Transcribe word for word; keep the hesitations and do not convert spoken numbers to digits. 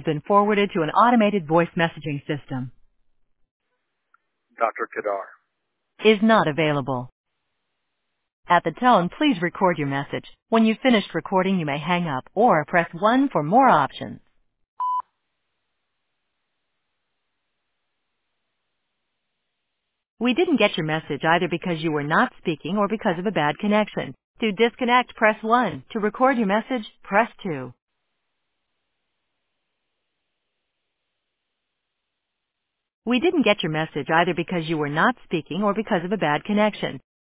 has been forwarded to an automated voice messaging system. Doctor Kadar. Is not available. At the tone, please record your message. When you've finished recording, you may hang up or press one for more options. We didn't get your message either because you were not speaking or because of a bad connection. To disconnect, press one. To record your message, press two. We didn't get your message either because you were not speaking or because of a bad connection.